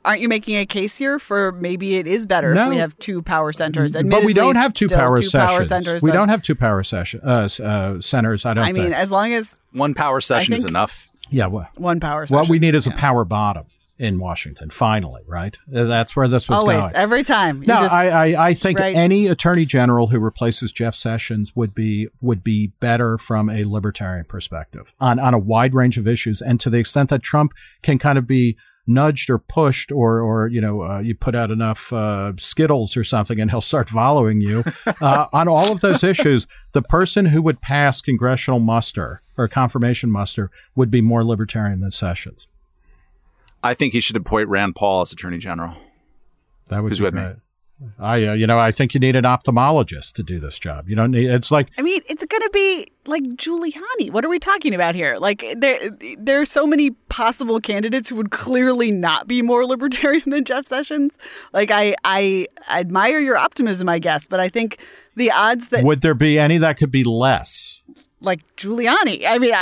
maybe it is better if we have two power centers? But we don't have two power centers. We don't have two power centers. I don't think. As long as one power session is enough. Yeah. One power session. What we need is a power bottom. in Washington. Finally, right? That's where this was Always, going. every time. No, I think right. any attorney general who replaces Jeff Sessions would be better from a libertarian perspective on a wide range of issues. And to the extent that Trump can kind of be nudged or pushed or you put out enough Skittles or something and he'll start following you on all of those issues, the person who would pass congressional muster or confirmation muster would be more libertarian than Sessions. I think he should appoint Rand Paul as Attorney General. That would Who's be with great. me? I think you need an ophthalmologist to do this job. You don't need. It's like. I mean, it's going to be like Giuliani. What are we talking about here? Like there are so many possible candidates who would clearly not be more libertarian than Jeff Sessions. Like I admire your optimism, I guess, but I think the odds that would there be any that could be less? Like Giuliani. I mean,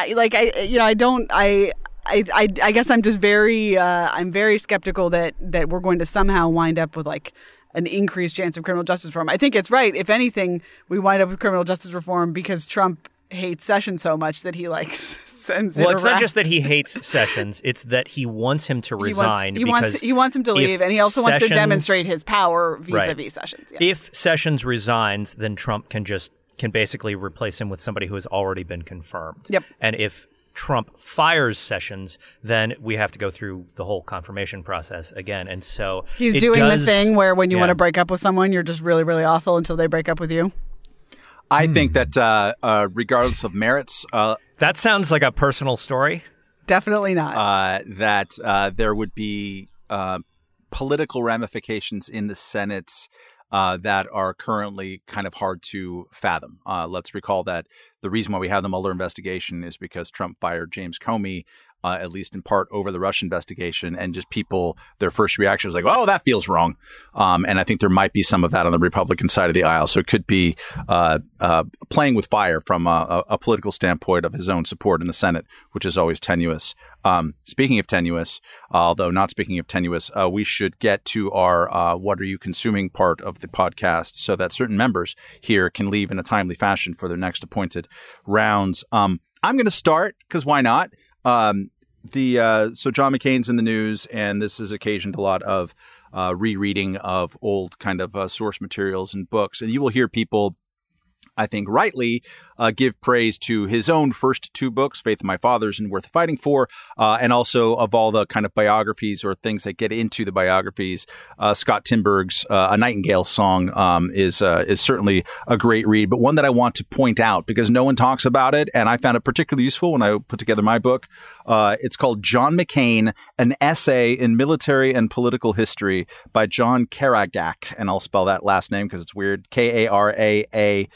I guess I'm just I'm very skeptical that we're going to somehow wind up with like an increased chance of criminal justice reform. I think it's right. If anything, we wind up with criminal justice reform because Trump hates Sessions so much that he like sends it around. Well, it's not just that he hates Sessions; it's that he wants him to resign. He wants him to leave, and he also wants to demonstrate his power vis-a-vis Sessions. Yeah. If Sessions resigns, then Trump can basically replace him with somebody who has already been confirmed. Yep. And if Trump fires Sessions, then we have to go through the whole confirmation process again. And so he's doing the thing where when you want to break up with someone, you're just really, really awful until they break up with you. I think that regardless of merits, that sounds like a personal story. Definitely not. That there would be political ramifications in the Senate that are currently kind of hard to fathom. Let's recall that the reason why we have the Mueller investigation is because Trump fired James Comey, at least in part over the Russia investigation, and just people, their first reaction was like, oh, that feels wrong. And I think there might be some of that on the Republican side of the aisle. So it could be playing with fire from a political standpoint of his own support in the Senate, which is always tenuous. Speaking of tenuous, although not speaking of tenuous, we should get to our what are you consuming part of the podcast so that certain members here can leave in a timely fashion for their next appointed rounds. I'm going to start because why not? So John McCain's in the news, and this has occasioned a lot of rereading of old kind of source materials and books. And you will hear people, I think rightly, give praise to his own first two books, Faith of My Fathers and Worth Fighting For, and also of all the kind of biographies or things that get into the biographies. Scott Timberg's A Nightingale Song is certainly a great read, but one that I want to point out because no one talks about it, and I found it particularly useful when I put together my book. It's called John McCain, An Essay in Military and Political History by John Karagac, and I'll spell that last name because it's weird, Karagac.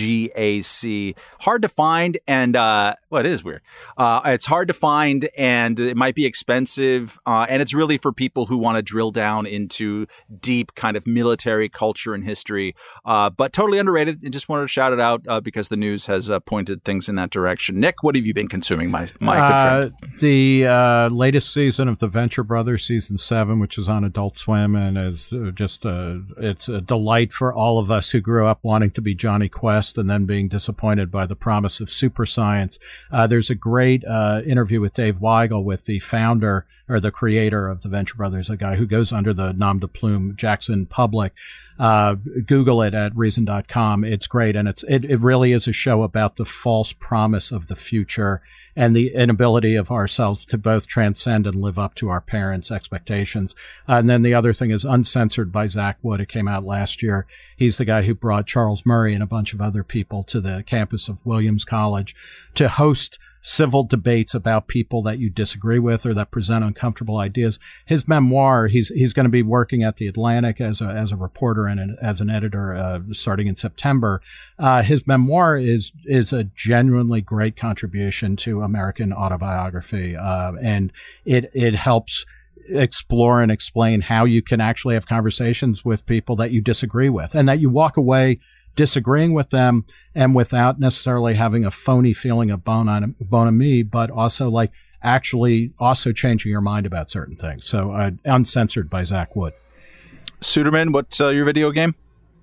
Hard to find, and it is weird. It's hard to find, and it might be expensive, and it's really for people who want to drill down into deep kind of military culture and history, but totally underrated, and just wanted to shout it out because the news has pointed things in that direction. Nick, what have you been consuming, my good friend? The latest season of The Venture Brothers, season 7, which is on Adult Swim, and is just it's a delight for all of us who grew up wanting to be Johnny Quest and then being disappointed by the promise of super science. There's a great interview with Dave Weigel with the founder or the creator of the Venture Brothers, a guy who goes under the nom de plume Jackson Public. Google it at reason.com. It's great. And it really is a show about the false promise of the future and the inability of ourselves to both transcend and live up to our parents' expectations. And then the other thing is Uncensored by Zach Wood. It came out last year. He's the guy who brought Charles Murray and a bunch of other people to the campus of Williams College to host civil debates about people that you disagree with or that present uncomfortable ideas. His memoir, he's going to be working at The Atlantic as a reporter and as an editor starting in September. His memoir is a genuinely great contribution to American autobiography, and it helps explore and explain how you can actually have conversations with people that you disagree with and that you walk away disagreeing with them and without necessarily having a phony feeling of bone on me, but also like actually also changing your mind about certain things. So Uncensored by Zach Wood. Suderman, what's your video game?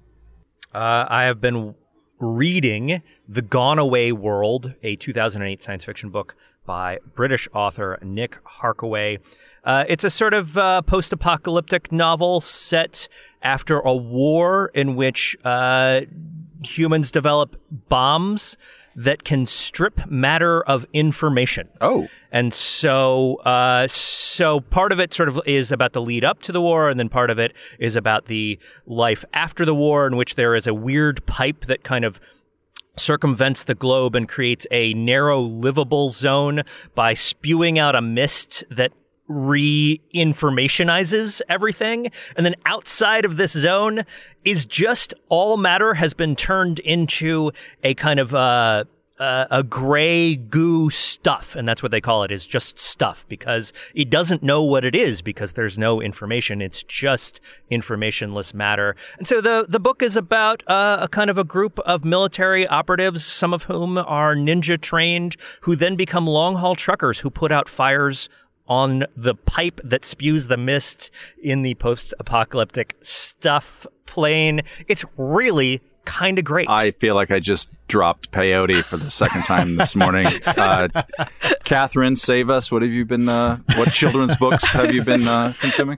I have been reading The Gone Away World, a 2008 science fiction book by British author Nick Harkaway. It's a sort of post-apocalyptic novel set after a war in which humans develop bombs that can strip matter of information. Oh. And so part of it sort of is about the lead up to the war, and then part of it is about the life after the war, in which there is a weird pipe that kind of circumvents the globe and creates a narrow livable zone by spewing out a mist that re-informationizes everything. And then outside of this zone is just all matter has been turned into a kind of a gray goo stuff. And that's what they call it, is just stuff, because it doesn't know what it is because there's no information. It's just informationless matter. And so the book is about a kind of a group of military operatives, some of whom are ninja trained, who then become long haul truckers who put out fires on the pipe that spews the mist in the post-apocalyptic stuff plane. It's really kind of great. I feel like I just dropped peyote for the second time this morning. Catherine, save us. What have you been? What children's books have you been consuming?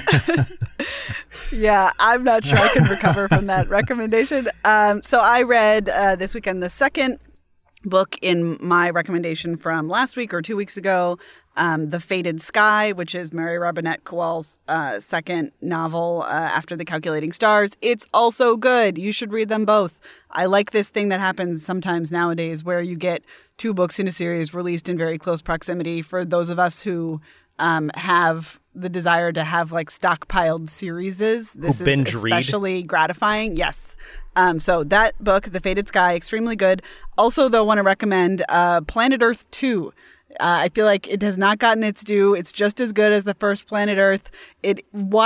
Yeah, I'm not sure I can recover from that recommendation. So I read this weekend the second book in my recommendation from last week or 2 weeks ago, The Fated Sky, which is Mary Robinette Kowal's second novel after The Calculating Stars. It's also good. You should read them both. I like this thing that happens sometimes nowadays where you get two books in a series released in very close proximity. For those of us who have the desire to have like stockpiled series, this is especially gratifying. Yes. So that book, The Fated Sky, extremely good. Also, though, want to recommend Planet Earth 2. I feel like it has not gotten its due. It's just as good as the first Planet Earth. I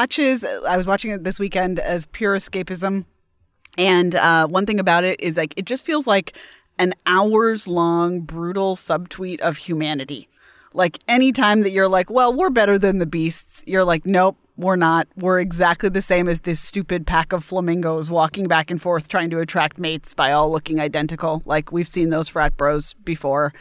was watching it this weekend as pure escapism. And one thing about it is like it just feels like an hours-long brutal subtweet of humanity. Like anytime that you're like, well, we're better than the beasts, you're like, nope, we're not. We're exactly the same as this stupid pack of flamingos walking back and forth trying to attract mates by all looking identical. Like we've seen those frat bros before.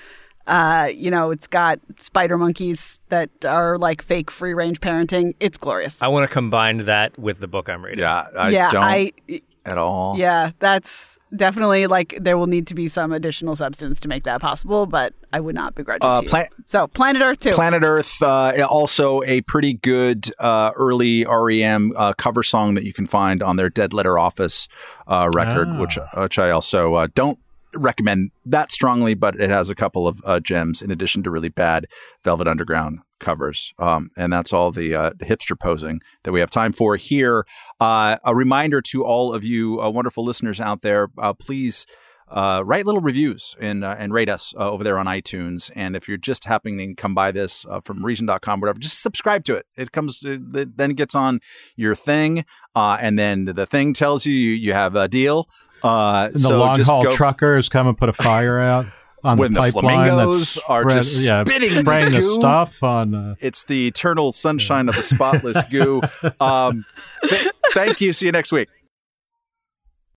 It's got spider monkeys that are like fake free range parenting. It's glorious. I want to combine that with the book I'm reading. Yeah, I don't at all. Yeah, that's definitely like there will need to be some additional substance to make that possible, but I would not begrudge it to you. So Planet Earth 2. Planet Earth, also a pretty good early REM cover song that you can find on their Dead Letter Office record, which I also don't recommend that strongly, but it has a couple of gems in addition to really bad Velvet Underground covers. And that's all the hipster posing that we have time for here. A reminder to all of you wonderful listeners out there, please write little reviews and rate us over there on iTunes. And if you're just happening to come by this from Reason.com, whatever, just subscribe to it. It comes, then it gets on your thing. And then the thing tells you have a deal. And the long haul truckers come and put a fire out on when the pipeline. Flamingos are just spitting spraying the goo. Stuff on. It's the eternal sunshine of the spotless goo. Thank you. See you next week.